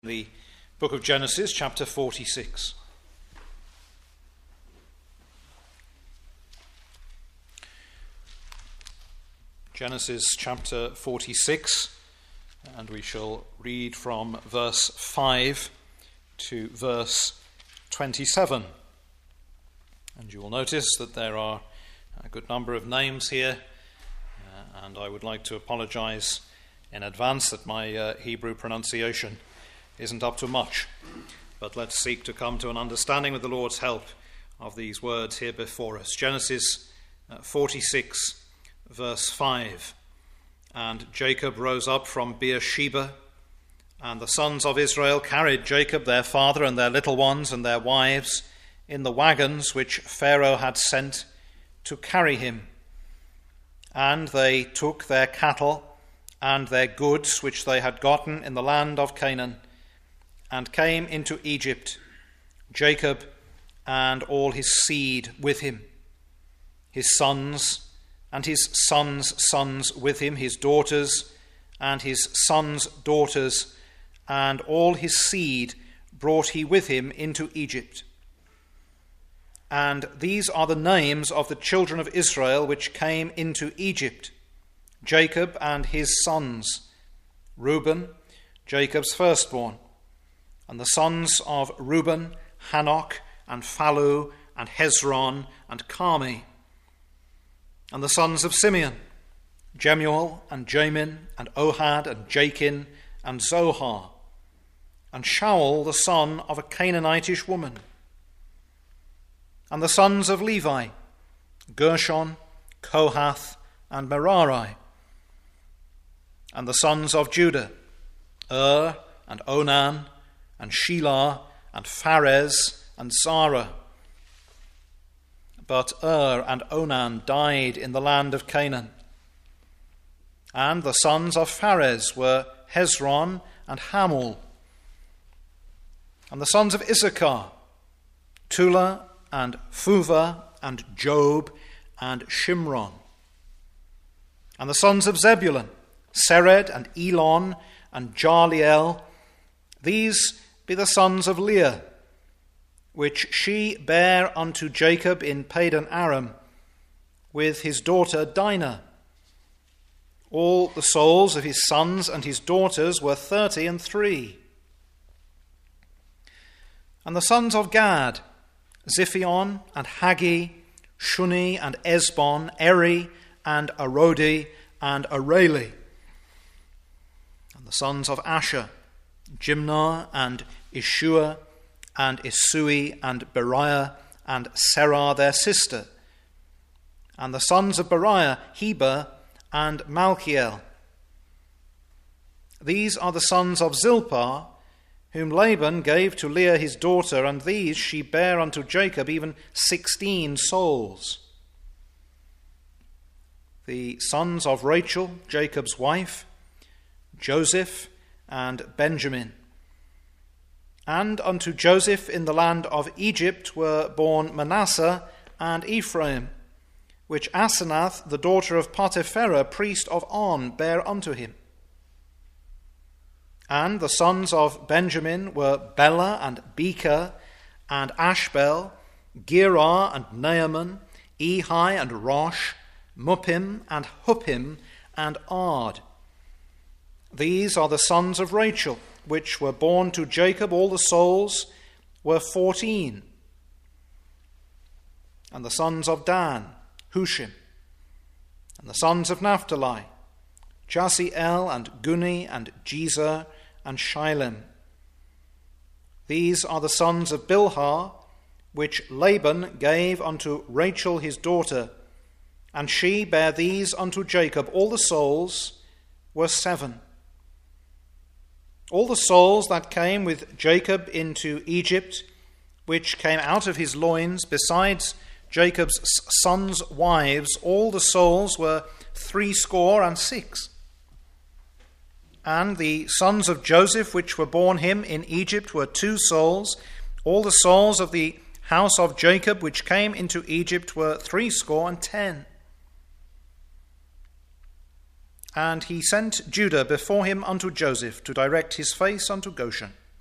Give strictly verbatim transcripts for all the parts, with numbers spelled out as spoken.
The book of Genesis, chapter forty-six. Genesis chapter forty-six, and we shall read from verse five to verse twenty-seven. And you will notice that there are a good number of names here, uh, and I would like to apologize in advance that my uh, Hebrew pronunciation isn't up to much, but let's seek to come to an understanding with the Lord's help of these words here before us. Genesis uh, forty-six, verse five. And Jacob rose up from Beersheba, and the sons of Israel carried Jacob their father and their little ones and their wives in the wagons which Pharaoh had sent to carry him. And they took their cattle and their goods which they had gotten in the land of Canaan, and came into Egypt, Jacob and all his seed with him, his sons and his sons' sons with him, his daughters and his sons' daughters, and all his seed brought he with him into Egypt. And these are the names of the children of Israel which came into Egypt, Jacob and his sons: Reuben, Jacob's firstborn. And the sons of Reuben, Hanok, and Phalu, and Hezron, and Carmi. And the sons of Simeon, Jemuel, and Jamin, and Ohad, and Jachin, and Zohar, and Shaul, the son of a Canaanitish woman. And the sons of Levi, Gershon, Kohath, and Merari. And the sons of Judah, Er, and Onan, and Shelah, and Pharez, and Zara. But Er and Onan died in the land of Canaan. And the sons of Pharez were Hezron and Hamul. And the sons of Issachar, Tula, and Phuvah, and Job, and Shimron. And the sons of Zebulun, Sered, and Elon, and Jaliel. These be the sons of Leah, which she bare unto Jacob in Padan Aram, with his daughter Dinah. All the souls of his sons and his daughters were thirty and three. And the sons of Gad, Ziphion, and Haggi, Shuni, and Esbon, Eri, and Arodi, and Areli. And the sons of Asher, Jimnah, and Ishua, and Isui, and Beriah, and Serah their sister. And the sons of Beriah, Heber, and Malchiel. These are the sons of Zilpah, whom Laban gave to Leah his daughter, and these she bare unto Jacob, even sixteen souls. The sons of Rachel, Jacob's wife, Joseph, and Benjamin. And unto Joseph in the land of Egypt were born Manasseh and Ephraim, which Asenath, the daughter of Potipherah, priest of On, bare unto him. And the sons of Benjamin were Bela and Becher, and Ashbel, Gerah and Naaman, Ehi and Rosh, Muppim and Huppim, and Ard. These are the sons of Rachel, which were born to Jacob. All the souls were fourteen. And the sons of Dan, Hushim. And the sons of Naphtali, Jasiel, and Guni, and Jezer, and Shilem. These are the sons of Bilhah, which Laban gave unto Rachel his daughter, and she bare these unto Jacob. All the souls were seven. All the souls that came with Jacob into Egypt, which came out of his loins, besides Jacob's sons' wives, all the souls were threescore and six. And the sons of Joseph, which were born him in Egypt, were two souls. All the souls of the house of Jacob, which came into Egypt, were threescore and ten. And he sent Judah before him unto Joseph, to direct his face unto Goshen.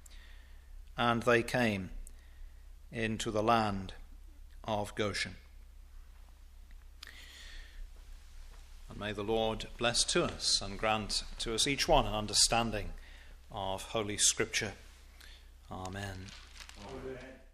and they came into the land of Goshen. And may the Lord bless to us and grant to us each one an understanding of Holy Scripture. Amen. Amen.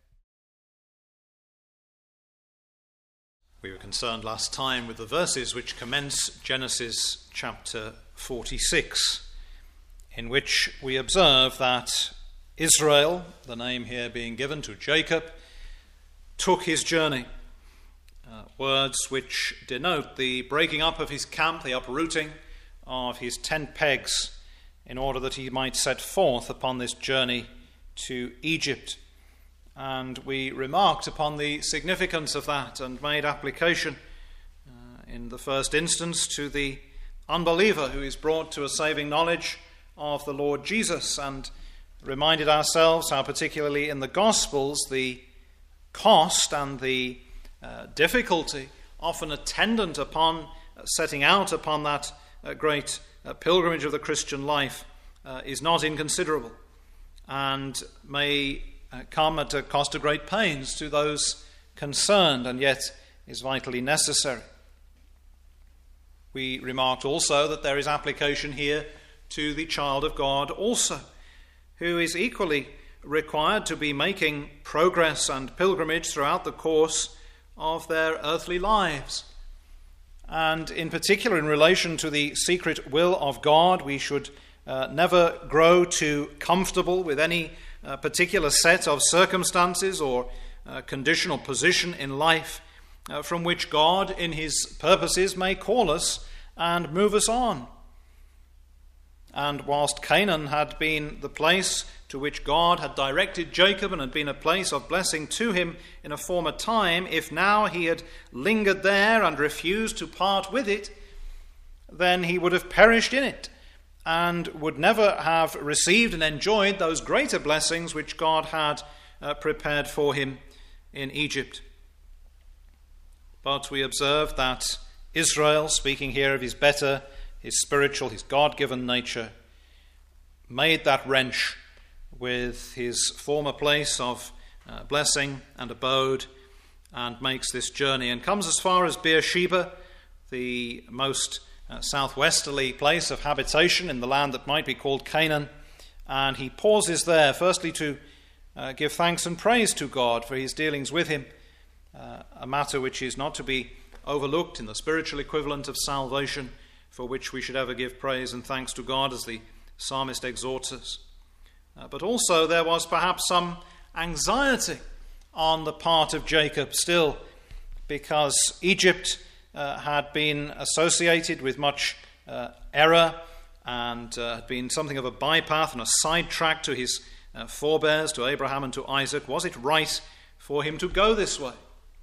We were concerned last time with the verses which commence Genesis chapter forty-six, in which we observe that Israel, the name here being given to Jacob, took his journey. Uh, words which denote the breaking up of his camp, the uprooting of his tent pegs, in order that he might set forth upon this journey to Egypt. And we remarked upon the significance of that and made application uh, in the first instance to the unbeliever who is brought to a saving knowledge of the Lord Jesus, and reminded ourselves how particularly in the Gospels the cost and the uh, difficulty often attendant upon uh, setting out upon that uh, great uh, pilgrimage of the Christian life uh, is not inconsiderable, and may uh, come at a cost of great pains to those concerned, and yet is vitally necessary. We remarked also that there is application here to the child of God also, who is equally required to be making progress and pilgrimage throughout the course of their earthly lives. And in particular, in relation to the secret will of God, we should uh, never grow too comfortable with any uh, particular set of circumstances or uh, conditional position in life uh, from which God, in his purposes, may call us and move us on. And whilst Canaan had been the place to which God had directed Jacob and had been a place of blessing to him in a former time, if now he had lingered there and refused to part with it, then he would have perished in it and would never have received and enjoyed those greater blessings which God had uh, prepared for him in Egypt. But we observe that Israel, speaking here of his better, his spiritual, his God-given nature, made that wrench with his former place of uh, blessing and abode, and makes this journey and comes as far as Beersheba, the most uh, southwesterly place of habitation in the land that might be called Canaan, and he pauses there firstly to uh, give thanks and praise to God for his dealings with him, uh, a matter which is not to be overlooked in the spiritual equivalent of salvation, for which we should ever give praise and thanks to God, as the psalmist exhorts us. Uh, but also there was perhaps some anxiety on the part of Jacob still, because Egypt uh, had been associated with much uh, error and uh, had been something of a bypath and a sidetrack to his uh, forebears, to Abraham and to Isaac. Was it right for him to go this way?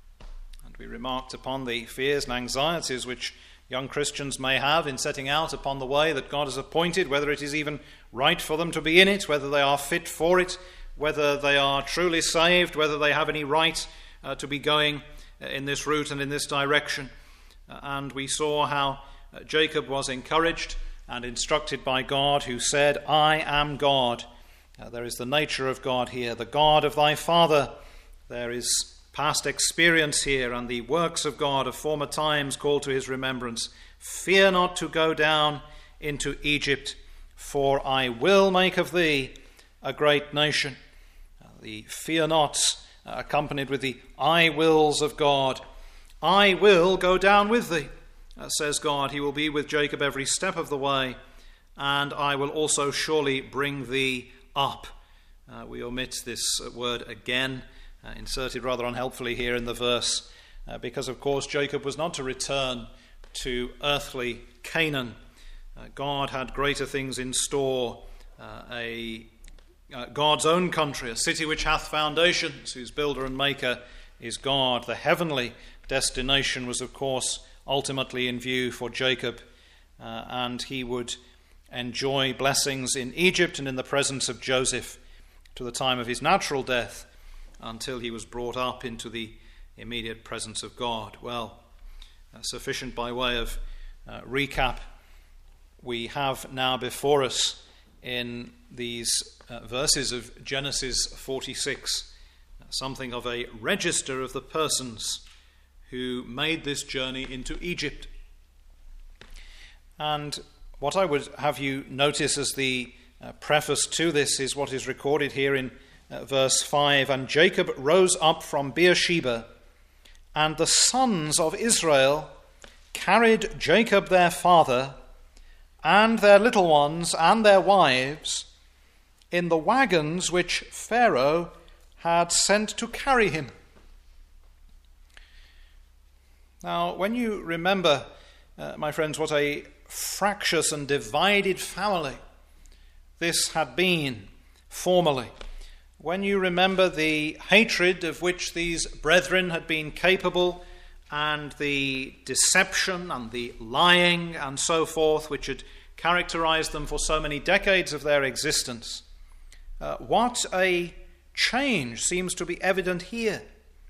And we remarked upon the fears and anxieties which young Christians may have in setting out upon the way that God has appointed, whether it is even right for them to be in it, whether they are fit for it, whether they are truly saved, whether they have any right uh, to be going in this route and in this direction. Uh, and we saw how uh, Jacob was encouraged and instructed by God, who said, I am God. Uh, there is the nature of God here, the God of thy father. There is past experience here, and the works of God of former times called to his remembrance. Fear not to go down into Egypt, for I will make of thee a great nation. Uh, the fear nots uh, accompanied with the I wills of God. I will go down with thee, uh, says God. He will be with Jacob every step of the way, and I will also surely bring thee up. Uh, we omit this uh, word again, Uh, inserted rather unhelpfully here in the verse, uh, because of course Jacob was not to return to earthly Canaan. Uh, God had greater things in store, uh, a uh, God's own country, a city which hath foundations, whose builder and maker is God. The heavenly destination was of course ultimately in view for Jacob, uh, and he would enjoy blessings in Egypt and in the presence of Joseph to the time of his natural death, until he was brought up into the immediate presence of God. Well, uh, sufficient by way of uh, recap. We have now before us in these uh, verses of Genesis forty-six, something of a register of the persons who made this journey into Egypt. And what I would have you notice as the uh, preface to this is what is recorded here in uh, verse five. And Jacob rose up from Beersheba, and the sons of Israel carried Jacob their father and their little ones and their wives in the wagons which Pharaoh had sent to carry him. Now, when you remember, uh, my friends, what a fractious and divided family this had been formerly, when you remember the hatred of which these brethren had been capable, and the deception and the lying and so forth which had characterized them for so many decades of their existence, uh, what a change seems to be evident here.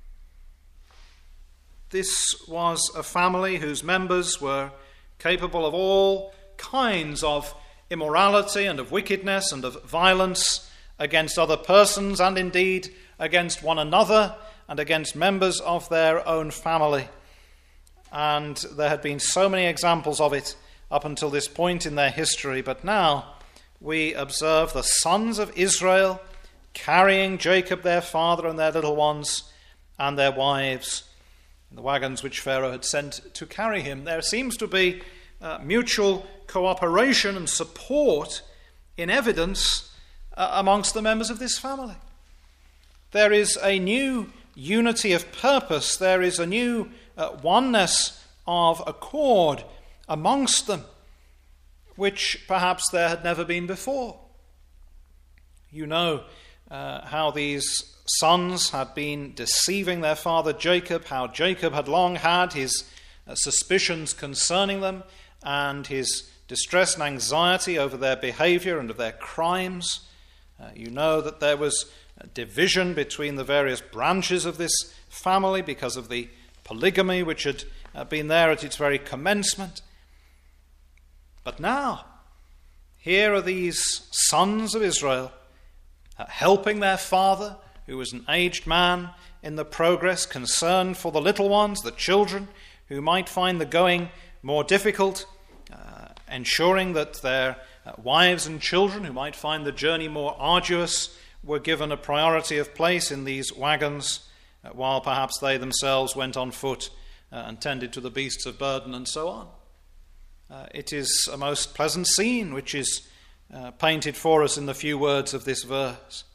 This was a family whose members were capable of all kinds of immorality and of wickedness and of violence against other persons, and indeed against one another and against members of their own family. And there had been so many examples of it up until this point in their history, but now we observe the sons of Israel carrying Jacob their father and their little ones and their wives in the wagons which Pharaoh had sent to carry him. There seems to be uh, mutual cooperation and support in evidence uh, amongst the members of this family. There is a new unity of purpose. There is a new uh, oneness of accord amongst them, which perhaps there had never been before. You know uh, how these sons had been deceiving their father Jacob, how Jacob had long had his uh, suspicions concerning them, and his distress and anxiety over their behavior and of their crimes. Uh, you know that there was a division between the various branches of this family because of the polygamy which had uh, been there at its very commencement. But now, here are these sons of Israel uh, helping their father, who was an aged man, in the progress, concerned for the little ones, the children, who might find the going more difficult, uh, ensuring that their uh, wives and children, who might find the journey more arduous, were given a priority of place in these wagons, uh, while perhaps they themselves went on foot uh, and tended to the beasts of burden and so on. Uh, it is a most pleasant scene which is uh, painted for us in the few words of this verse.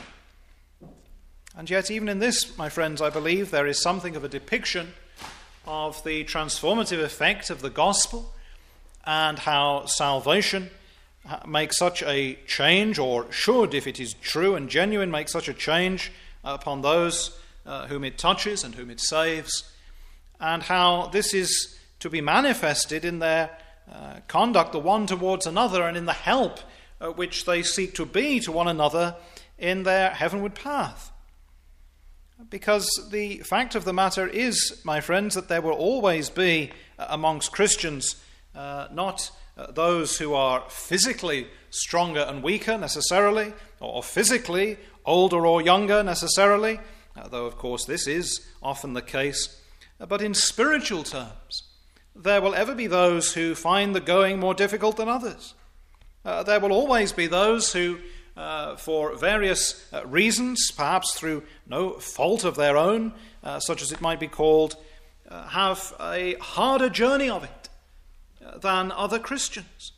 And yet, even in this, my friends, I believe there is something of a depiction of the transformative effect of the gospel, and how salvation makes such a change, or should, if it is true and genuine, make such a change upon those uh, whom it touches and whom it saves, and how this is to be manifested in their uh, conduct the one towards another, and in the help uh, which they seek to be to one another in their heavenward path. Because the fact of the matter is, my friends, that there will always be uh, amongst Christians uh, not uh, those who are physically stronger and weaker necessarily, or physically older or younger necessarily, uh, though of course this is often the case, uh, but in spiritual terms, there will ever be those who find the going more difficult than others. Uh, there will always be those who Uh, for various uh, reasons, perhaps through no fault of their own, uh, such as it might be called, uh, have a harder journey of it uh, than other Christians.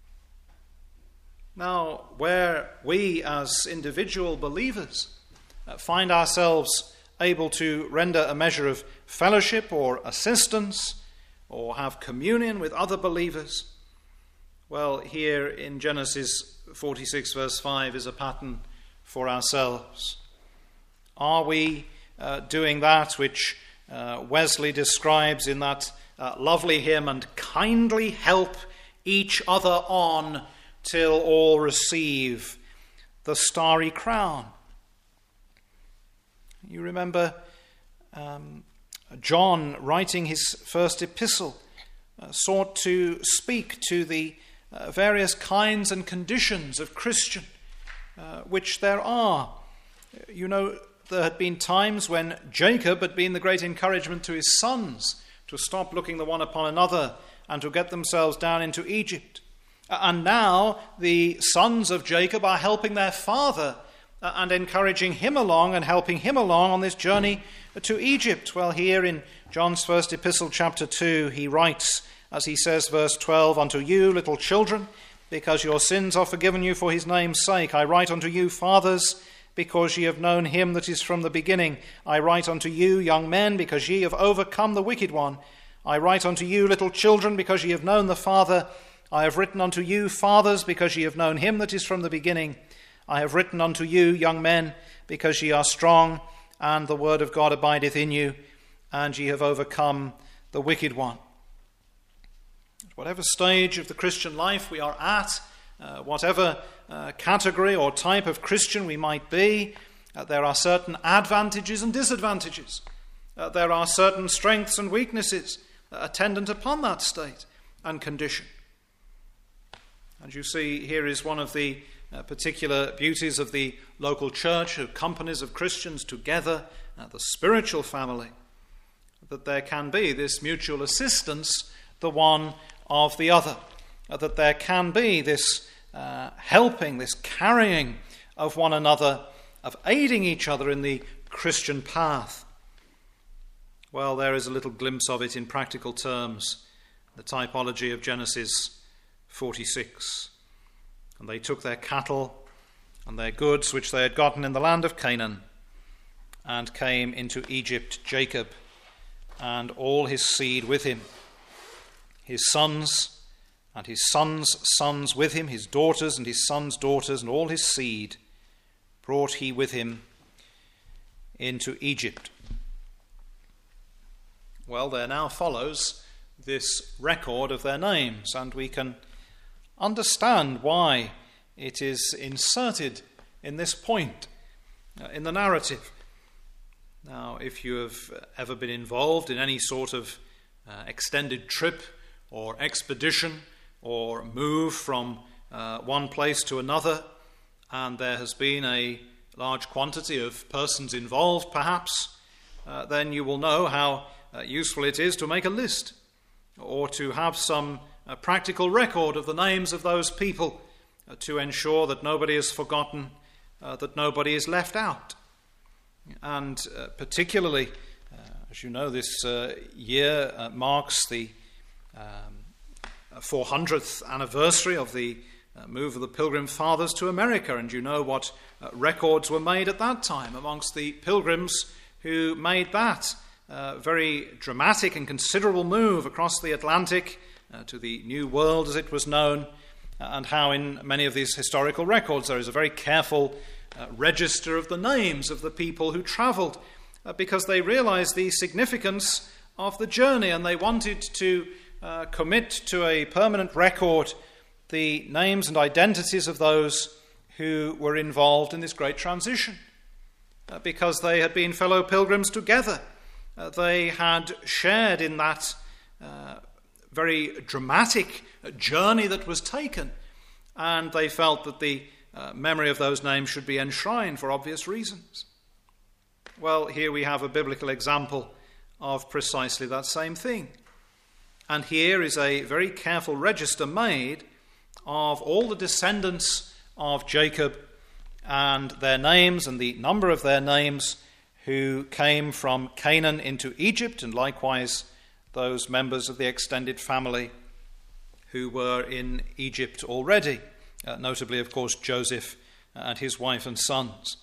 Now, where we as individual believers uh, find ourselves able to render a measure of fellowship or assistance, or have communion with other believers, well, here in Genesis forty-six verse five is a pattern for ourselves. Are we uh, doing that which uh, Wesley describes in that uh, lovely hymn, and kindly help each other on till all receive the starry crown? You remember um, John, writing his first epistle, uh, sought to speak to the Uh, various kinds and conditions of Christian uh, which there are. You know, there had been times when Jacob had been the great encouragement to his sons to stop looking the one upon another and to get themselves down into Egypt. And now the sons of Jacob are helping their father and encouraging him along and helping him along on this journey to Egypt. Well, here in John's first epistle, chapter two, he writes, as he says, verse twelve, "Unto you, little children, because your sins are forgiven you for his name's sake, I write unto you, fathers, because ye have known him that is from the beginning. I write unto you, young men, because ye have overcome the wicked one. I write unto you, little children, because ye have known the Father. I have written unto you, fathers, because ye have known him that is from the beginning. I have written unto you, young men, because ye are strong, and the word of God abideth in you, and ye have overcome the wicked one." At whatever stage of the Christian life we are at, uh, whatever uh, category or type of Christian we might be, uh, there are certain advantages and disadvantages. Uh, there are certain strengths and weaknesses uh, attendant upon that state and condition. And you see, here is one of the uh, particular beauties of the local church, of companies of Christians together, uh, the spiritual family, that there can be this mutual assistance, the one of the other, uh, that there can be this uh, helping, this carrying of one another, of aiding each other in the Christian path. Well, there is a little glimpse of it in practical terms, the typology of Genesis forty-six. "And they took their cattle and their goods which they had gotten in the land of Canaan, and came into Egypt, Jacob and all his seed with him, his sons and his sons' sons with him, his daughters and his sons' daughters, and all his seed brought he with him into Egypt." Well, there now follows this record of their names, and we can understand why it is inserted in this point uh, in the narrative. Now, if you have ever been involved in any sort of uh, extended trip or expedition or move from uh, one place to another, and there has been a large quantity of persons involved, perhaps, uh, then you will know how uh, useful it is to make a list or to have some uh, practical record of the names of those people uh, to ensure that nobody is forgotten, uh, that nobody is left out. And uh, particularly, uh, as you know, this uh, year uh, marks the um, four hundredth anniversary of the uh, move of the Pilgrim Fathers to America, and you know what uh, records were made at that time amongst the pilgrims who made that uh, very dramatic and considerable move across the Atlantic uh, to the New World, as it was known, uh, and how in many of these historical records there is a very careful Uh, register of the names of the people who travelled, uh, because they realized the significance of the journey, and they wanted to uh, commit to a permanent record the names and identities of those who were involved in this great transition, uh, because they had been fellow pilgrims together. Uh, they had shared in that uh, very dramatic journey that was taken, and they felt that the Uh, memory of those names should be enshrined for obvious reasons. Well, here we have a biblical example of precisely that same thing. And here is a very careful register made of all the descendants of Jacob and their names and the number of their names who came from Canaan into Egypt, and likewise those members of the extended family who were in Egypt already. Uh, notably, of course, Joseph and his wife and sons.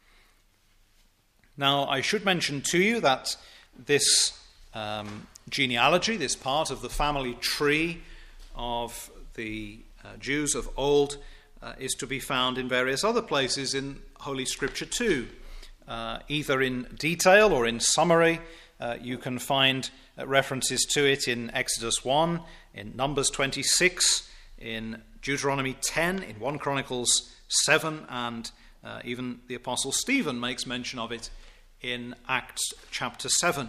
Now, I should mention to you that this um, genealogy, this part of the family tree of the uh, Jews of old, uh, is to be found in various other places in Holy Scripture too. Uh, either in detail or in summary, uh, you can find uh, references to it in Exodus one, in Numbers twenty-six, in Deuteronomy ten, in First Chronicles seven, and uh, even the Apostle Stephen makes mention of it in Acts chapter seven.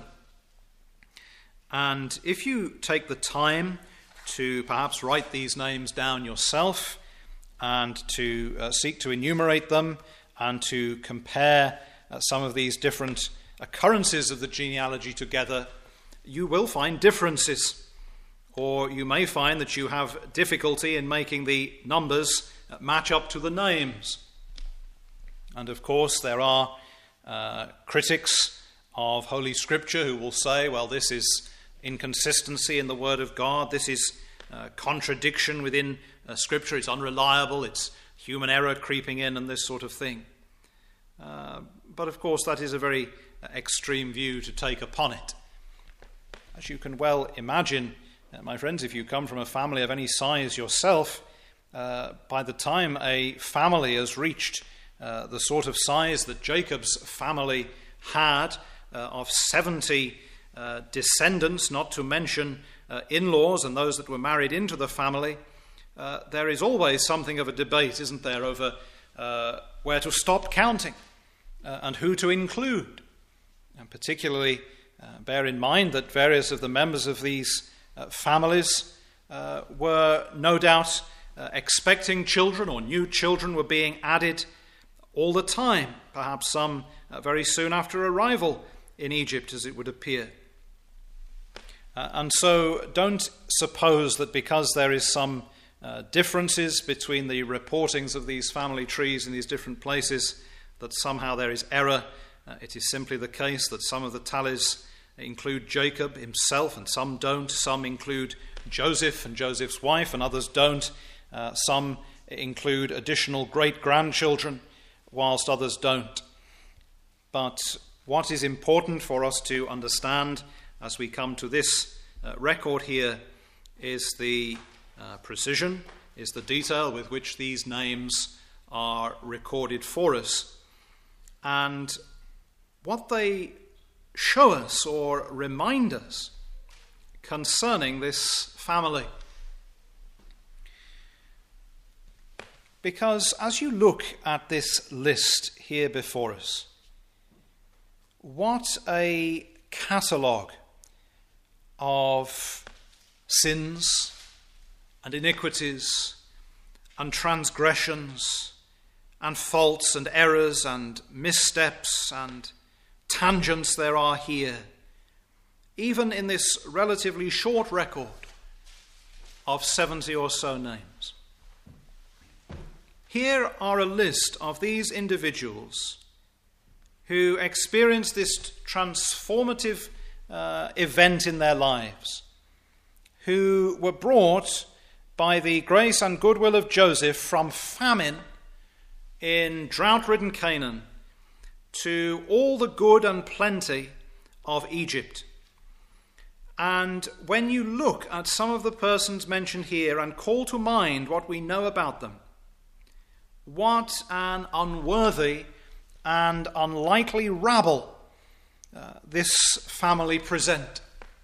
And if you take the time to perhaps write these names down yourself and to uh, seek to enumerate them and to compare uh, some of these different occurrences of the genealogy together, you will find differences, or you may find that you have difficulty in making the numbers match up to the names. And of course there are uh, critics of Holy Scripture who will say, well, this is inconsistency in the Word of God, this is uh, contradiction within uh, Scripture, it's unreliable, it's human error creeping in and this sort of thing. Uh, but of course that is a very extreme view to take upon it. As you can well imagine, uh, my friends, if you come from a family of any size yourself, uh, by the time a family has reached uh, the sort of size that Jacob's family had, uh, of seventy uh, descendants, not to mention uh, in-laws and those that were married into the family, uh, there is always something of a debate, isn't there, over uh, where to stop counting uh, and who to include. And particularly uh, bear in mind that various of the members of these uh, families uh, were no doubt uh, expecting children, or new children were being added all the time, perhaps some uh, very soon after arrival in Egypt, as it would appear. Uh, and so don't suppose that because there is some uh, differences between the reportings of these family trees in these different places, that somehow there is error. Uh, it is simply the case that some of the tallies include Jacob himself and some don't. Some include Joseph and Joseph's wife and others don't. Uh, some include additional great-grandchildren whilst others don't. But what is important for us to understand as we come to this uh, record here is the uh, precision, is the detail with which these names are recorded for us, and what they show us or remind us concerning this family. Because as you look at this list here before us, what a catalogue of sins and iniquities and transgressions and faults and errors and missteps and tangents there are here, even in this relatively short record of seventy or so names. Here are a list of these individuals who experienced this transformative uh, event in their lives, who were brought by the grace and goodwill of Joseph from famine in drought-ridden Canaan to all the good and plenty of Egypt. And when you look at some of the persons mentioned here and call to mind what we know about them, what an unworthy and unlikely rabble uh, this family present.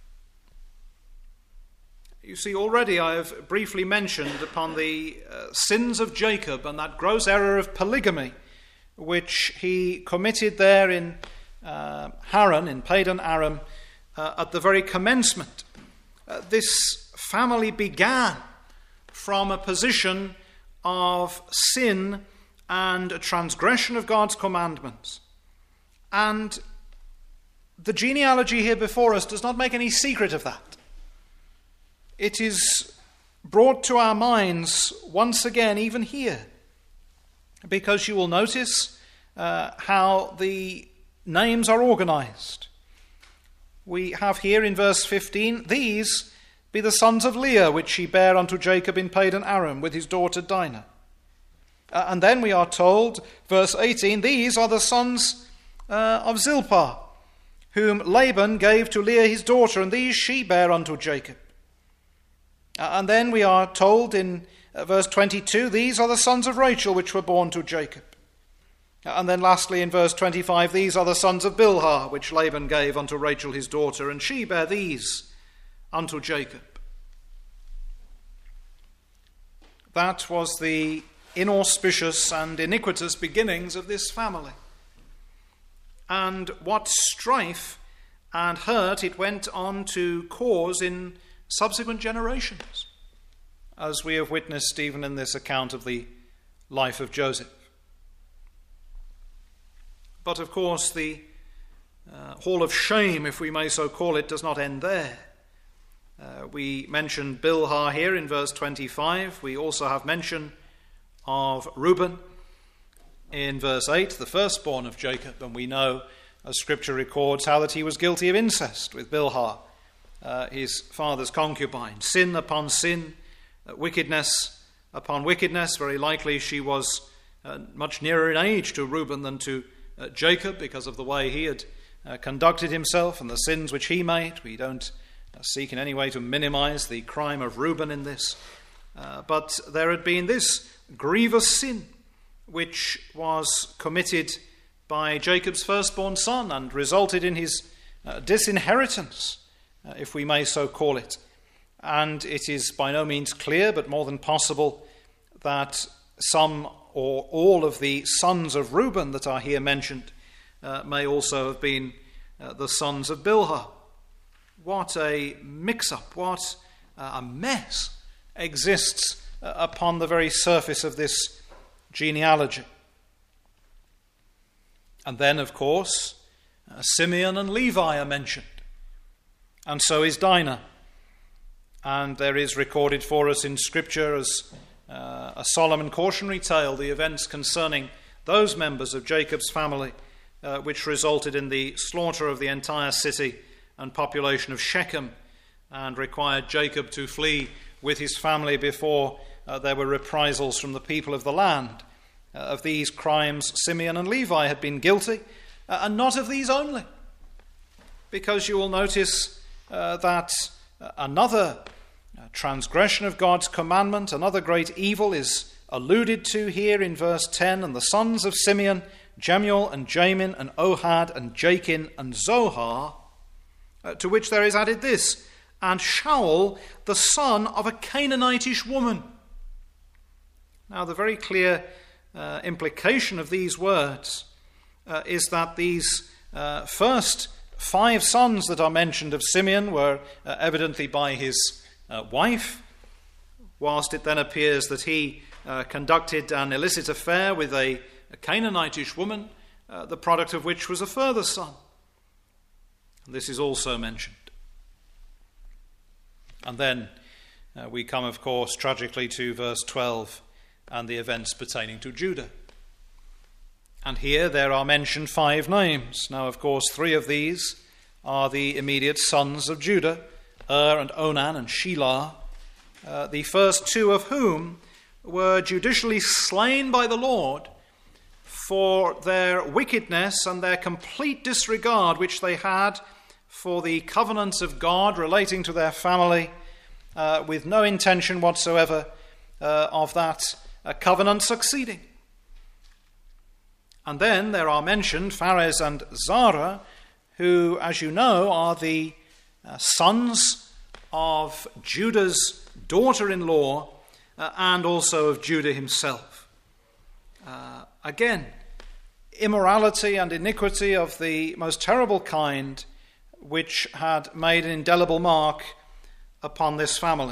You see, already I have briefly mentioned upon the uh, sins of Jacob and that gross error of polygamy which he committed there in uh, Haran, in Padan Aram, uh, at the very commencement. Uh, this family began from a position of sin and a transgression of God's commandments. And the genealogy here before us does not make any secret of that. It is brought to our minds once again, even here, because you will notice uh, how the names are organized. We have here in verse fifteen, these be the sons of Leah, which she bare unto Jacob in Padan Aram with his daughter Dinah. Uh, and then we are told, verse eighteen, these are the sons uh, of Zilpah, whom Laban gave to Leah his daughter, and these she bare unto Jacob. Uh, and then we are told in uh, verse twenty-two, these are the sons of Rachel, which were born to Jacob. Uh, and then lastly in verse twenty-five, these are the sons of Bilhah, which Laban gave unto Rachel his daughter, and she bare these unto Jacob. That was the inauspicious and iniquitous beginnings of this family. And what strife and hurt it went on to cause in subsequent generations, as we have witnessed even in this account of the life of Joseph. But of course the uh, hall of shame, if we may so call it, does not end there. Uh, we mentioned Bilhah here in verse twenty-five. We also have mention of Reuben in verse eight, the firstborn of Jacob, and we know, as Scripture records, how that he was guilty of incest with Bilhah, uh, his father's concubine. Sin upon sin, uh, wickedness upon wickedness. Very likely she was uh, much nearer in age to Reuben than to uh, Jacob because of the way he had uh, conducted himself and the sins which he made. We don't uh, seek in any way to minimize the crime of Reuben in this. Uh, but there had been this grievous sin which was committed by Jacob's firstborn son and resulted in his uh, disinheritance, uh, if we may so call it. And it is by no means clear, but more than possible, that some or all of the sons of Reuben that are here mentioned uh, may also have been uh, the sons of Bilhah. What a mix-up, what uh, a mess exists uh, upon the very surface of this genealogy. And then, of course, uh, Simeon and Levi are mentioned, and so is Dinah. And there is recorded for us in Scripture as uh, a solemn and cautionary tale the events concerning those members of Jacob's family uh, which resulted in the slaughter of the entire city and population of Shechem, and required Jacob to flee with his family before uh, there were reprisals from the people of the land. Uh, of these crimes Simeon and Levi had been guilty, uh, and not of these only, because you will notice uh, that uh, another uh, transgression of God's commandment, another great evil, is alluded to here in verse ten. And the sons of Simeon, Jemuel and Jamin and Ohad and Jachin and Zohar, uh, to which there is added this, and Shaul, the son of a Canaanitish woman. Now the very clear Uh, implication of these words uh, is that these uh, first five sons that are mentioned of Simeon were uh, evidently by his uh, wife, whilst it then appears that he uh, conducted an illicit affair with a, a Canaanitish woman, uh, the product of which was a further son. And this is also mentioned. And then uh, we come, of course, tragically to verse twelve, and the events pertaining to Judah. And here there are mentioned five names. Now, of course, three of these are the immediate sons of Judah, Er and Onan and Shelah, uh, the first two of whom were judicially slain by the Lord for their wickedness and their complete disregard which they had for the covenants of God relating to their family, uh, with no intention whatsoever uh, of that a covenant succeeding. And then there are mentioned Phares and Zara, who, as you know, are the uh, sons of Judah's daughter-in-law uh, and also of Judah himself. Uh, again, immorality and iniquity of the most terrible kind, which had made an indelible mark upon this family.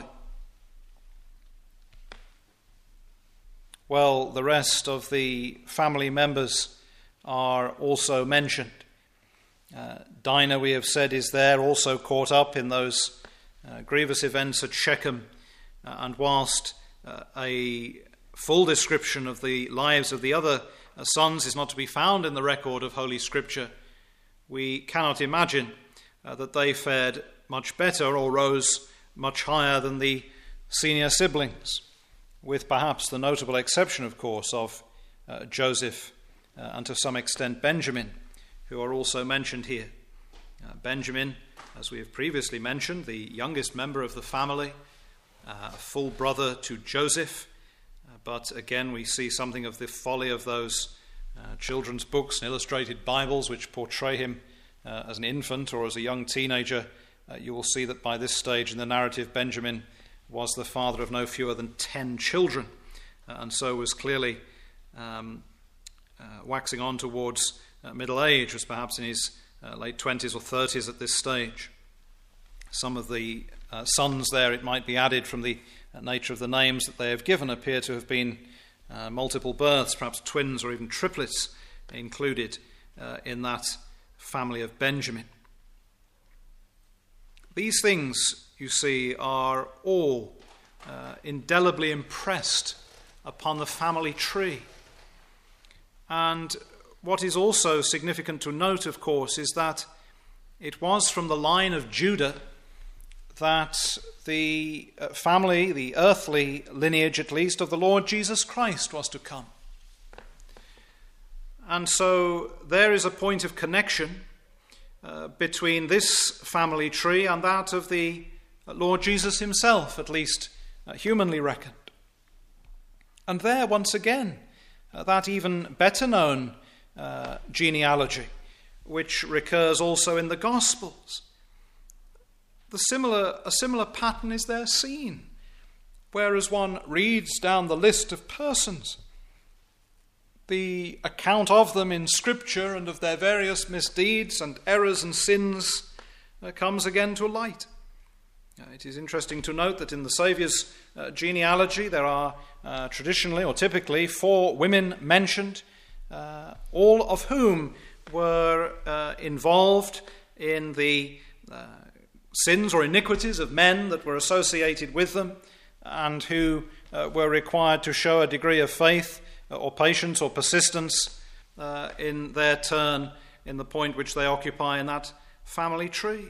Well, the rest of the family members are also mentioned. Uh, Dinah, we have said, is there, also caught up in those uh, grievous events at Shechem. Uh, and whilst uh, a full description of the lives of the other uh, sons is not to be found in the record of Holy Scripture, we cannot imagine uh, that they fared much better or rose much higher than the senior siblings, with perhaps the notable exception, of course, of uh, Joseph uh, and to some extent Benjamin, who are also mentioned here. Uh, Benjamin, as we have previously mentioned, the youngest member of the family, uh, a full brother to Joseph, uh, but again we see something of the folly of those uh, children's books and illustrated Bibles which portray him uh, as an infant or as a young teenager. Uh, you will see that by this stage in the narrative, Benjamin was the father of no fewer than ten children, uh, and so was clearly um, uh, waxing on towards uh, middle age, was perhaps in his uh, late twenties or thirties at this stage. Some of the uh, sons there, it might be added from the uh, nature of the names that they have given, appear to have been uh, multiple births, perhaps twins or even triplets included uh, in that family of Benjamin. These things, you see, are all uh, indelibly impressed upon the family tree. And what is also significant to note, of course, is that it was from the line of Judah that the family, the earthly lineage at least, of the Lord Jesus Christ was to come. And so there is a point of connection uh, between this family tree and that of the Lord Jesus himself, at least uh, humanly reckoned. And there, once again, uh, that even better known uh, genealogy, which recurs also in the Gospels. The similar, a similar pattern is there seen, whereas one reads down the list of persons, the account of them in Scripture and of their various misdeeds and errors and sins uh, comes again to light. Uh, it is interesting to note that in the Saviour's uh, genealogy there are uh, traditionally or typically four women mentioned, uh, all of whom were uh, involved in the uh, sins or iniquities of men that were associated with them, and who uh, were required to show a degree of faith or patience or persistence uh, in their turn in the point which they occupy in that family tree.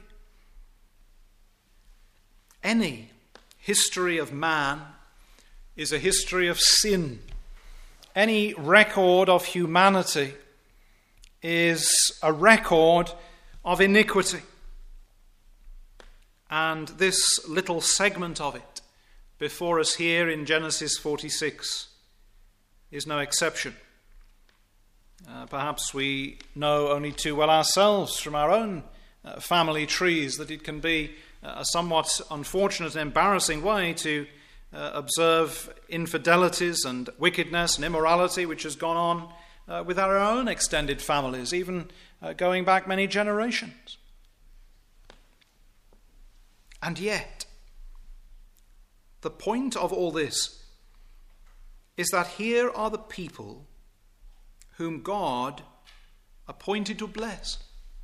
Any history of man is a history of sin. Any record of humanity is a record of iniquity. And this little segment of it before us here in Genesis forty-six is no exception. Uh, perhaps we know only too well ourselves from our own uh, family trees that it can be a somewhat unfortunate and embarrassing way to uh, observe infidelities and wickedness and immorality which has gone on uh, with our own extended families, even uh, going back many generations. And yet, the point of all this is that here are the people whom God appointed to bless.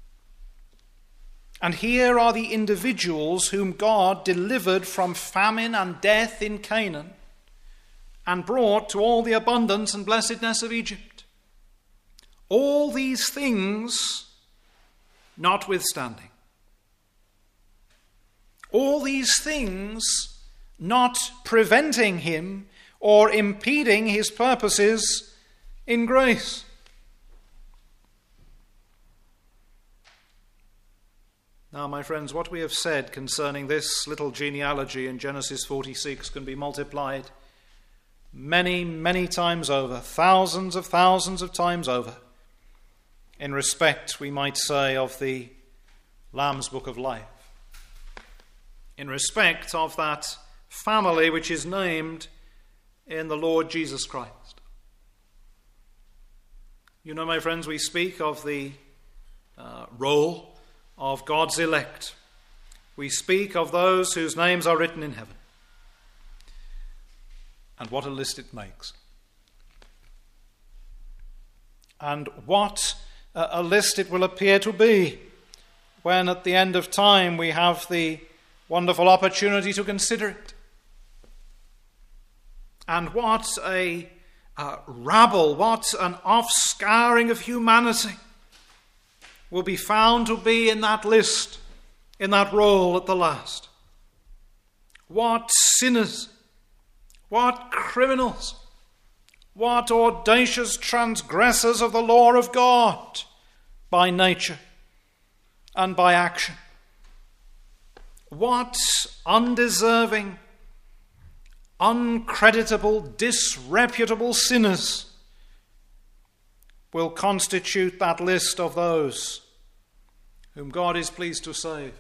And here are the individuals whom God delivered from famine and death in Canaan and brought to all the abundance and blessedness of Egypt. All these things notwithstanding. All these things not preventing him or impeding his purposes in grace. Now, my friends, what we have said concerning this little genealogy in Genesis forty-six can be multiplied many, many times over, thousands of thousands of times over, in respect, we might say, of the Lamb's Book of Life, in respect of that family which is named in the Lord Jesus Christ. You know, my friends, we speak of the uh, roll of God's elect. We speak of those whose names are written in heaven. And what a list it makes. And what a list it will appear to be when at the end of time we have the wonderful opportunity to consider it. And what a, a rabble, what an offscouring of humanity will be found to be in that list, in that roll at the last. What sinners, what criminals, what audacious transgressors of the law of God by nature and by action. What undeserving, uncreditable, disreputable sinners will constitute that list of those whom God is pleased to save.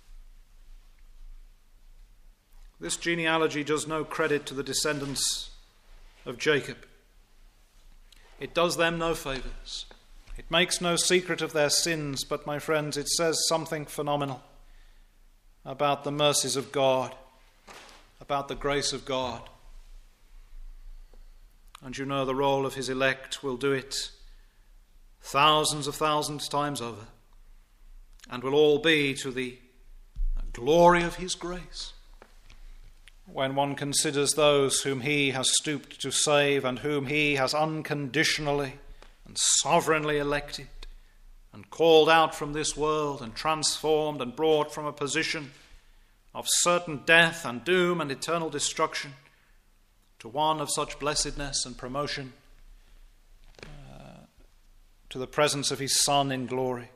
This genealogy does no credit to the descendants of Jacob. It does them no favours. It makes no secret of their sins, but, my friends, it says something phenomenal about the mercies of God, about the grace of God. And you know the roll of his elect will do it thousands of thousands times over, and will all be to the glory of his grace. When one considers those whom he has stooped to save and whom he has unconditionally and sovereignly elected and called out from this world and transformed and brought from a position of certain death and doom and eternal destruction to one of such blessedness and promotion, uh, to the presence of his Son in glory.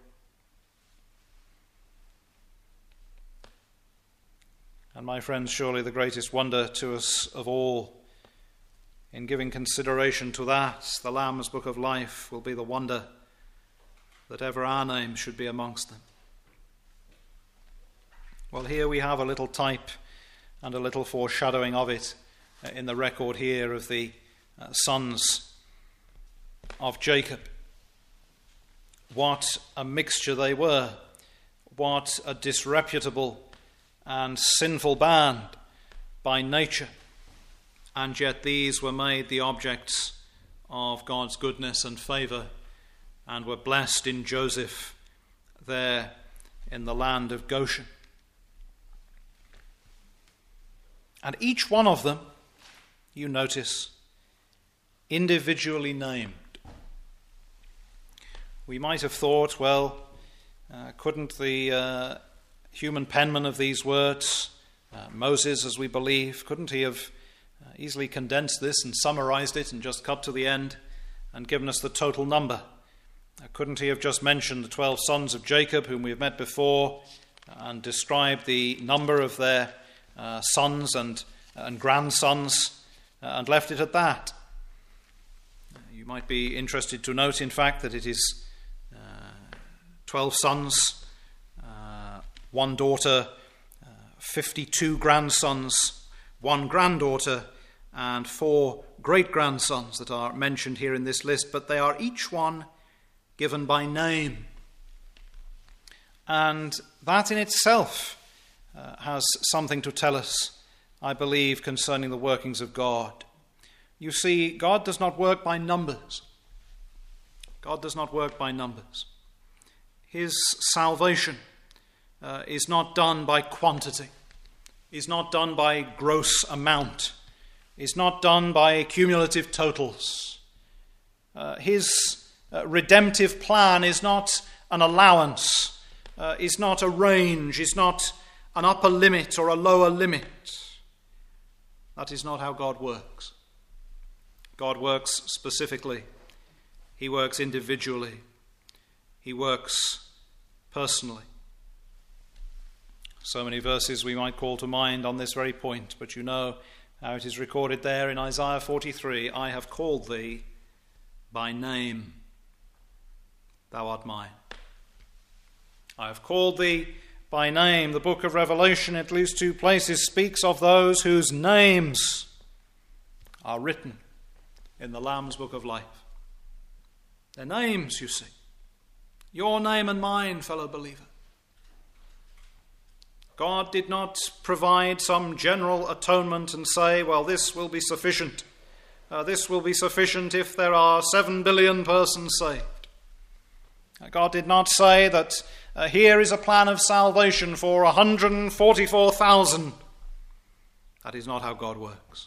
And my friends, surely the greatest wonder to us of all in giving consideration to that, the Lamb's Book of Life, will be the wonder that ever our name should be amongst them. Well, here we have a little type and a little foreshadowing of it in the record here of the uh, sons of Jacob. What a mixture they were. What a disreputable and sinful band by nature. And yet these were made the objects of God's goodness and favour, and were blessed in Joseph there in the land of Goshen. And each one of them, you notice, individually named. We might have thought, well, uh, couldn't the uh, human penman of these words, uh, Moses as we believe, couldn't he have uh, easily condensed this and summarized it and just cut to the end and given us the total number? Uh, couldn't he have just mentioned the twelve sons of Jacob whom we have met before and described the number of their uh, sons and, and grandsons uh, and left it at that? Uh, you might be interested to note, in fact, that it is uh, twelve sons, one daughter, uh, fifty-two grandsons, one granddaughter, and four great-grandsons that are mentioned here in this list, but they are each one given by name. And that in itself uh, has something to tell us, I believe, concerning the workings of God. You see, God does not work by numbers. God does not work by numbers. His salvation Uh, is not done by quantity, is not done by gross amount, is not done by cumulative totals. Uh, his uh, redemptive plan is not an allowance, uh, is not a range, is not an upper limit or a lower limit. That is not how God works. God works specifically. He works individually. He works personally. So many verses we might call to mind on this very point, but you know how it is recorded there in Isaiah forty-three, I have called thee by name, thou art mine. I have called thee by name. The book of Revelation, at least two places, speaks of those whose names are written in the Lamb's Book of Life. Their names, you see. Your name and mine, fellow believer. God did not provide some general atonement and say, well, this will be sufficient. Uh, this will be sufficient if there are seven billion persons saved. Uh, God did not say that uh, here is a plan of salvation for one hundred forty-four thousand. That is not how God works.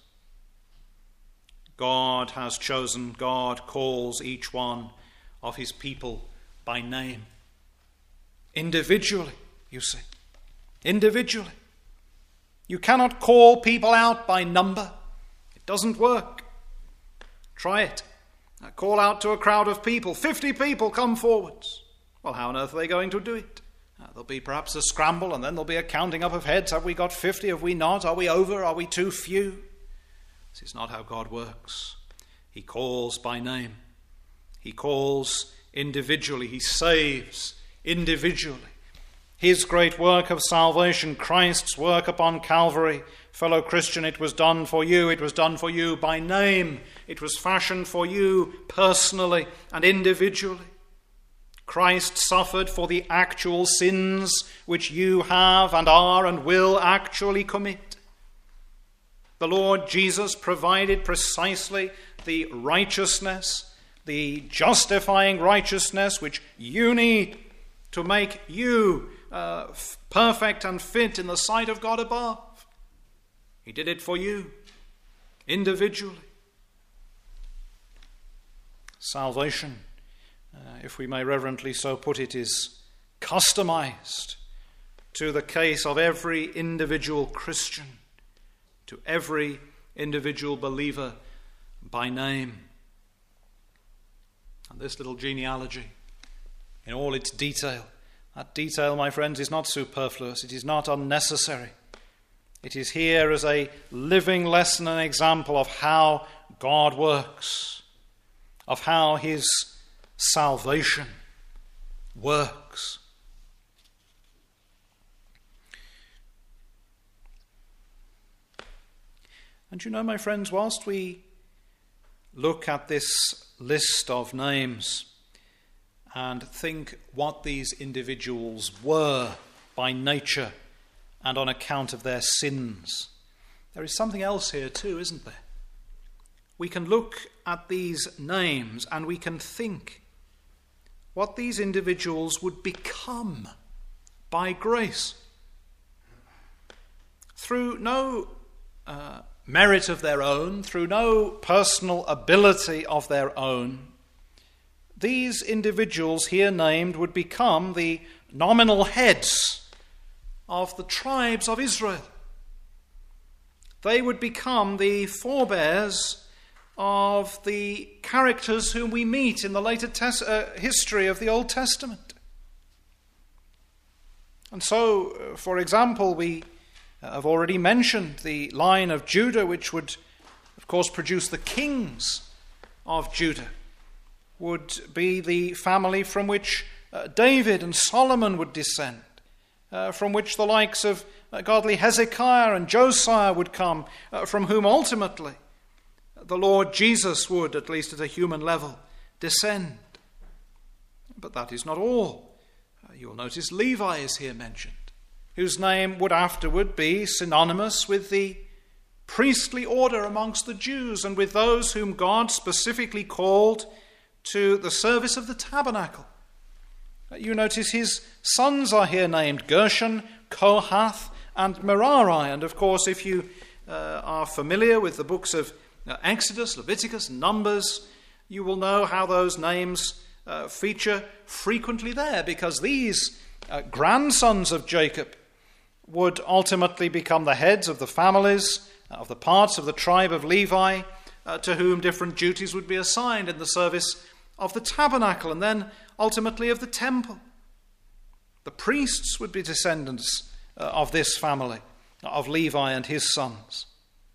God has chosen, God calls each one of his people by name. Individually, you see. Individually. You cannot call people out by number. It doesn't work. Try it. Now call out to a crowd of people. Fifty people come forwards. Well, how on earth are they going to do it? Now, there'll be perhaps a scramble, and then there'll be a counting up of heads. Have we got fifty? Have we not? Are we over? Are we too few? This is not how God works. He calls by name. He calls individually. He saves individually. His great work of salvation, Christ's work upon Calvary, fellow Christian, it was done for you. It was done for you by name. It was fashioned for you personally and individually. Christ suffered for the actual sins which you have and are and will actually commit. The Lord Jesus provided precisely the righteousness, the justifying righteousness which you need to make you uh, f- perfect and fit in the sight of God above. He did it for you, individually. Salvation, uh, if we may reverently so put it, is customized to the case of every individual Christian, to every individual believer by name. And this little genealogy, in all its detail, that detail, my friends, is not superfluous, it is not unnecessary. It is here as a living lesson and example of how God works, of how his salvation works. And you know, my friends, whilst we look at this list of names and think what these individuals were by nature and on account of their sins, there is something else here too, isn't there? We can look at these names and we can think what these individuals would become by grace. Through no uh, merit of their own, through no personal ability of their own, these individuals here named would become the nominal heads of the tribes of Israel. They would become the forebears of the characters whom we meet in the later tes- uh, history of the Old Testament. And so, uh, for example, we have already mentioned the line of Judah, which would, of course, produce the kings of Judah, would be the family from which uh, David and Solomon would descend, uh, from which the likes of uh, godly Hezekiah and Josiah would come, uh, from whom ultimately the Lord Jesus would, at least at a human level, descend. But that is not all. Uh, you'll notice Levi is here mentioned, whose name would afterward be synonymous with the priestly order amongst the Jews and with those whom God specifically called to the service of the tabernacle. Uh, you notice his sons are here named, Gershon, Kohath, and Merari. And of course, if you uh, are familiar with the books of Now, Exodus, Leviticus, Numbers, you will know how those names uh, feature frequently there, because these uh, grandsons of Jacob would ultimately become the heads of the families, uh, of the parts of the tribe of Levi, uh, to whom different duties would be assigned in the service of the tabernacle and then ultimately of the temple. The priests would be descendants uh, of this family, of Levi and his sons.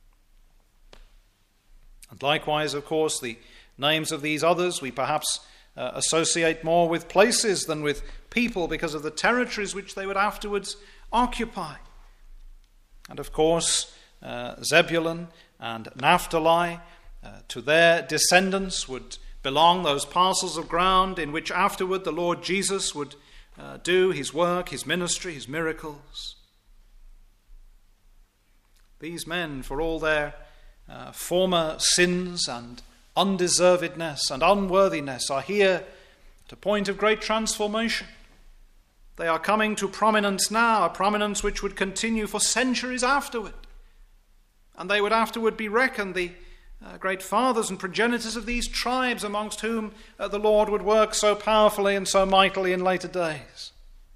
And likewise, of course, the names of these others we perhaps uh, associate more with places than with people because of the territories which they would afterwards occupy. And of course, uh, Zebulun and Naphtali, uh, to their descendants would belong those parcels of ground in which afterward the Lord Jesus would uh, do his work, his ministry, his miracles. These men, for all their Uh, former sins and undeservedness and unworthiness, are here at a point of great transformation. They are coming to prominence now, a prominence which would continue for centuries afterward. And they would afterward be reckoned the uh, great fathers and progenitors of these tribes amongst whom uh, the Lord would work so powerfully and so mightily in later days.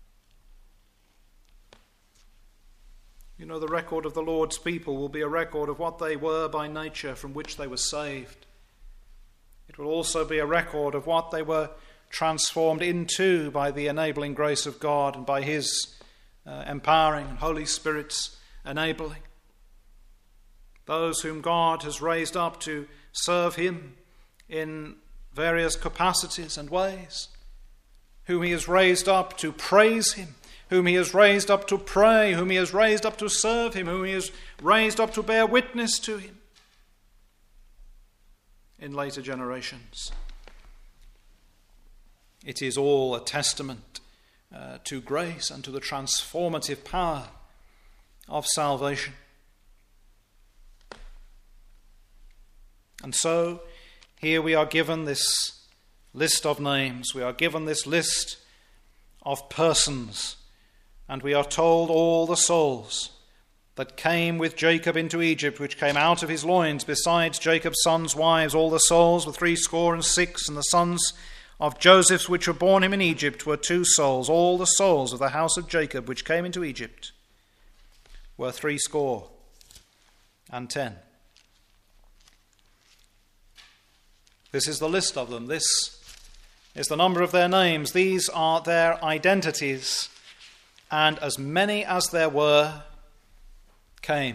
You know, the record of the Lord's people will be a record of what they were by nature, from which they were saved. It will also be a record of what they were transformed into by the enabling grace of God and by his uh, empowering and Holy Spirit's enabling. Those whom God has raised up to serve him in various capacities and ways, whom he has raised up to praise him, whom he has raised up to pray, whom he has raised up to serve him, whom he has raised up to bear witness to him in later generations. It is all a testament uh, to grace and to the transformative power of salvation. And so, Here we are given this list of names. We are given this list of persons. And we are told all the souls that came with Jacob into Egypt, which came out of his loins, besides Jacob's sons' wives, all the souls were threescore and six, and the sons of Joseph, which were born him in Egypt, were two souls. All the souls of the house of Jacob, which came into Egypt, were threescore and ten. This is the list of them. This is the number of their names. These are their identities. And as many as there were came.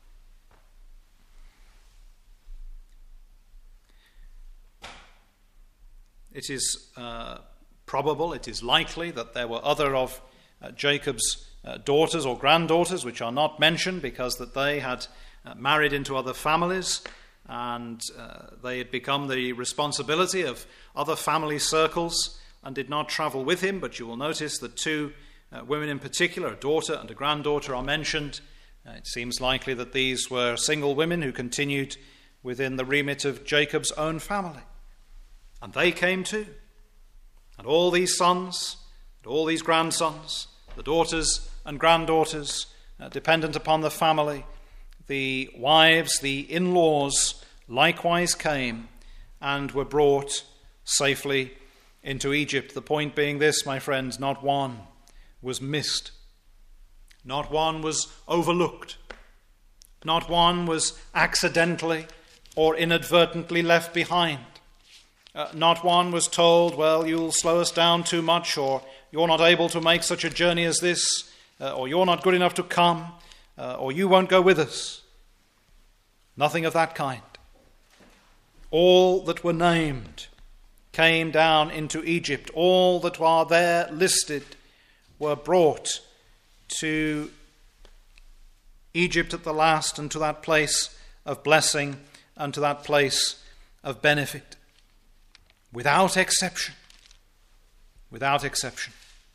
It is uh, probable, it is likely that there were other of uh, Jacob's uh, daughters or granddaughters which are not mentioned, because that they had uh, married into other families, and uh, they had become the responsibility of other family circles and did not travel with him. But you will notice that two uh, women in particular, a daughter and a granddaughter, are mentioned. Uh, it seems likely that these were single women who continued within the remit of Jacob's own family. And they came too. And all these sons, and all these grandsons, the daughters and granddaughters, uh, dependent upon the family, the wives, the in-laws, likewise came and were brought safely into Egypt. The point being this, my friends, not one was missed. Not one was overlooked. Not one was accidentally or inadvertently left behind. Uh, not one was told, well, you'll slow us down too much, or you're not able to make such a journey as this, uh, or you're not good enough to come, uh, or you won't go with us. Nothing of that kind. All that were named came down into Egypt. All that are there listed were brought to Egypt at the last, and to that place of blessing and to that place of benefit. Without exception. Without exception.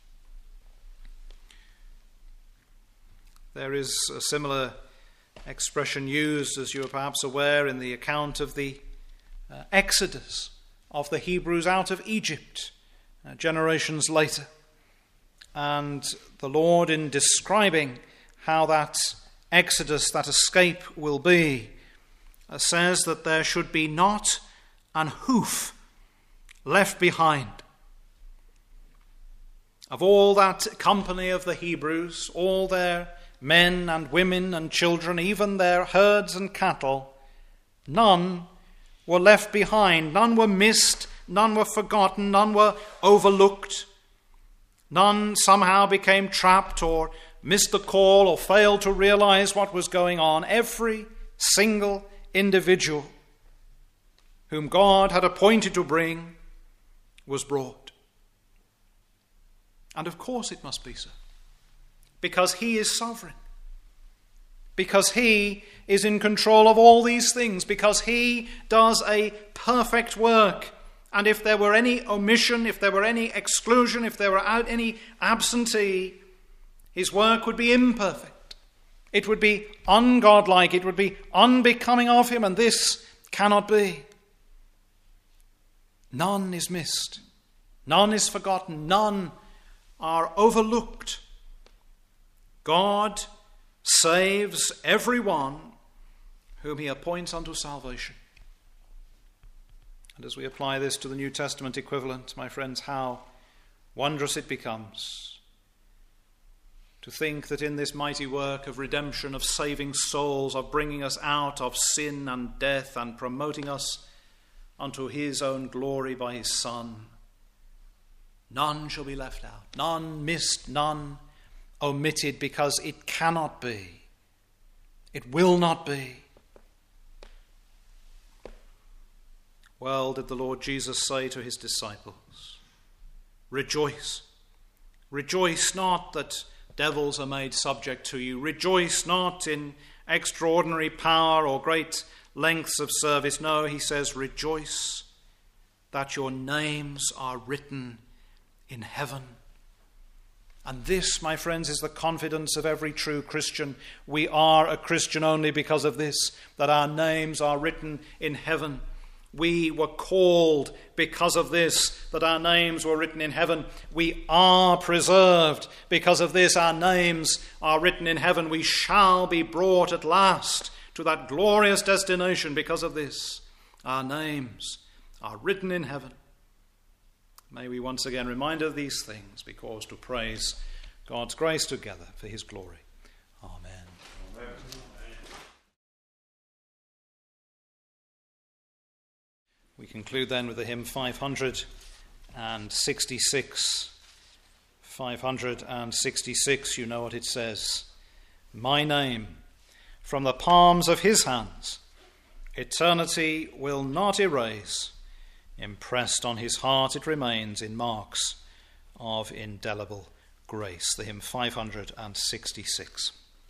There is a similar expression used, as you are perhaps aware, in the account of the uh, Exodus of the Hebrews out of Egypt, uh, generations later. And the Lord, in describing how that exodus, that escape will be, uh, says that there should be not an hoof left behind. Of all that company of the Hebrews, all their men and women and children, even their herds and cattle, none were left behind, none were missed, none were forgotten, none were overlooked. None somehow became trapped or missed the call or failed to realize what was going on. Every single individual whom God had appointed to bring was brought. And of course it must be so, because he is sovereign, because he is in control of all these things, because he does a perfect work. And if there were any omission, if there were any exclusion, if there were any absentee, his work would be imperfect. It would be ungodlike. It would be unbecoming of him, and this cannot be. None is missed. None is forgotten. None are overlooked. God saves everyone whom he appoints unto salvation. And as we apply this to the New Testament equivalent, my friends, how wondrous it becomes to think that in this mighty work of redemption, of saving souls, of bringing us out of sin and death and promoting us unto his own glory by his Son, none shall be left out, none missed, none omitted, because it cannot be. It will not be. Well did the Lord Jesus say to his disciples, rejoice. Rejoice not that devils are made subject to you. Rejoice not in extraordinary power or great lengths of service. No, he says, rejoice that your names are written in heaven. And this, my friends, is the confidence of every true Christian. We are a Christian only because of this, that our names are written in heaven. We were called because of this, that our names were written in heaven. We are preserved because of this. Our names are written in heaven. We shall be brought at last to that glorious destination because of this. Our names are written in heaven. May we once again remind of these things, be caused to praise God's grace together for his glory. Amen. Amen. We conclude then with the hymn five hundred sixty-six. five hundred sixty-six, you know what it says. My name, from the palms of his hands, eternity will not erase. Impressed on his heart it remains in marks of indelible grace. The hymn five hundred sixty-six.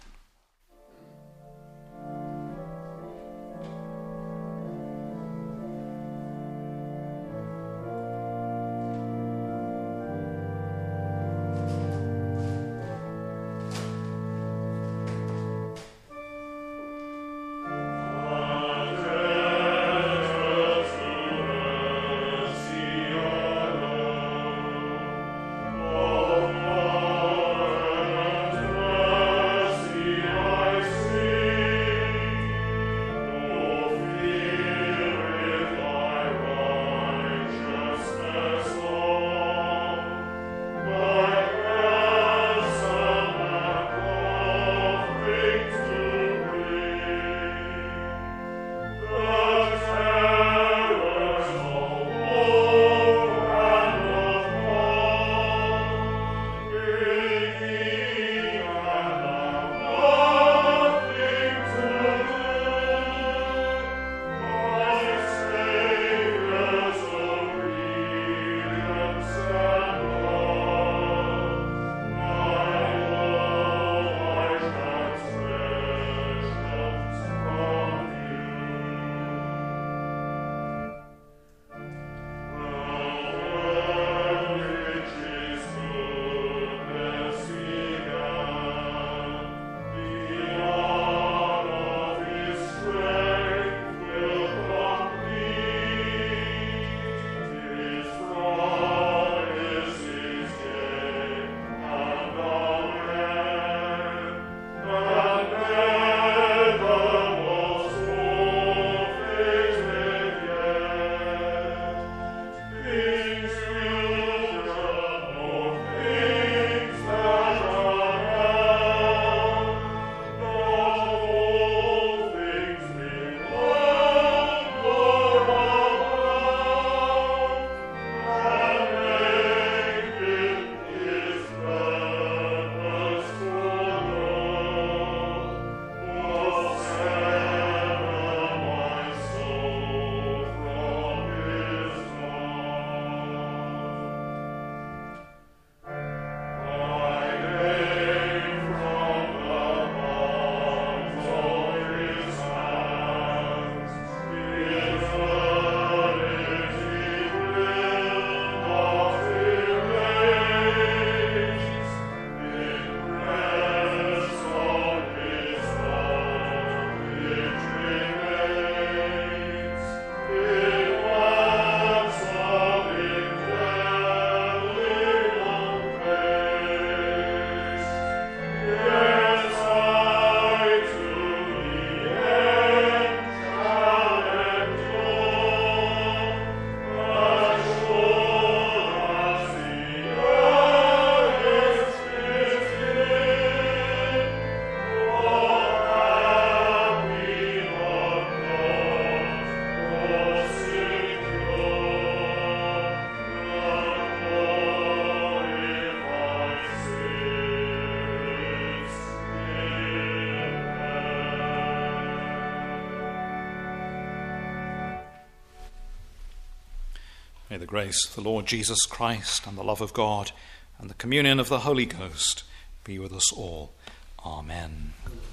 May the grace of the Lord Jesus Christ and the love of God and the communion of the Holy Ghost be with us all. Amen.